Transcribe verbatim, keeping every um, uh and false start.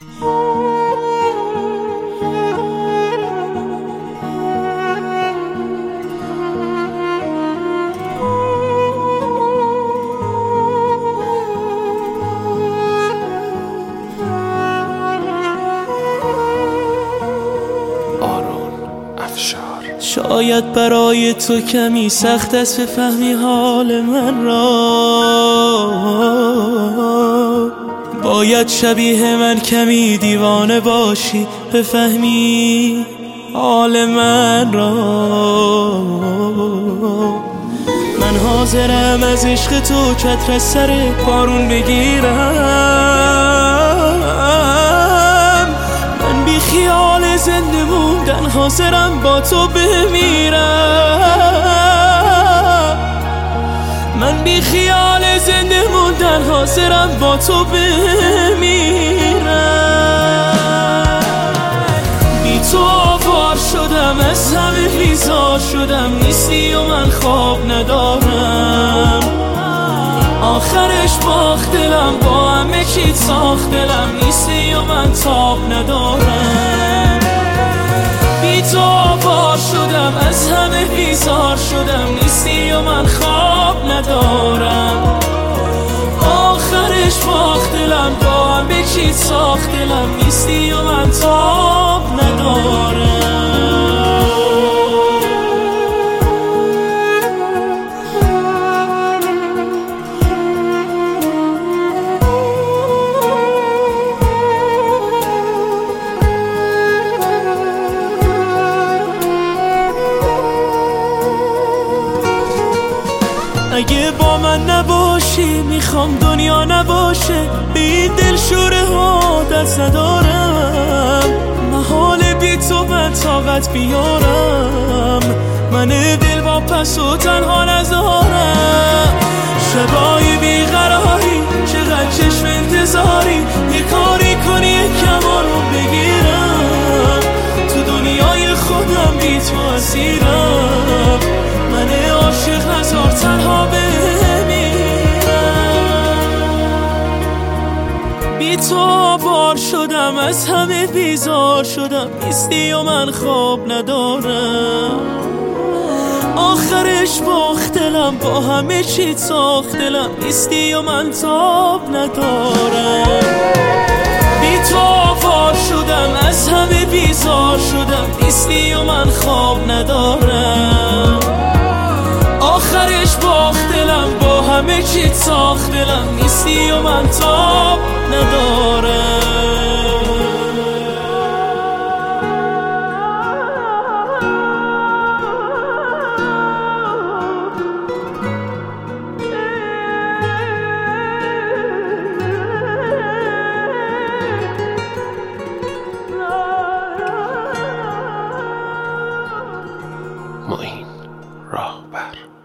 شاید برای تو کمی سخت است بفهمی حال من را، باید شبیه من کمی دیوانه باشی بفهمی حال من را. من حاضرم از عشق تو چتر از سر بارون بگیرم، من بی خیال زنده موندن حاضرم با تو بمیرم، من بی خیال زنده موندن حاضرم با تو بمیرم. بی تو آوار شدم، از همه بیزار شدم، نیستی و من خواب ندارم، آخرش باخت دلم، با همه چیت ساخت دلم، نیستی و من تاب ندارم. بی تو آوار شدم، از همه بیزار شدم، نیستی و من خواب ندارم، آخرش باخت دلم، با همه چیت ساخت دلم، نیستی و من تاب ندارم. اگه با من نباشی میخوام دنیا نباشه، به این دلشوره ها دست ندارم، محال بی تو من طاقت بیارم، من دل با پس و تنها نذارم. شبای بیقراری چقدر چشم انتظاری، یه کاری کنی یه کمار رو بگیرم، تو دنیای خودم بی تو اسیرم، من عاشق هزار تنها بمیرم. بی تو آوار شدم، از همه بیزار شدم، نیستی و من خواب ندارم، آخرش باخت دلم، با همه چیت ساخت دلم، نیستی و من تاب ندارم. بی تو آوار شدم، از همه بیزار شدم، نیستی و من خواب ندارم، آخرش باخت دلم، با همه چیت ساخت دلم، نیستی و من تاب ندارم. معین راهبر.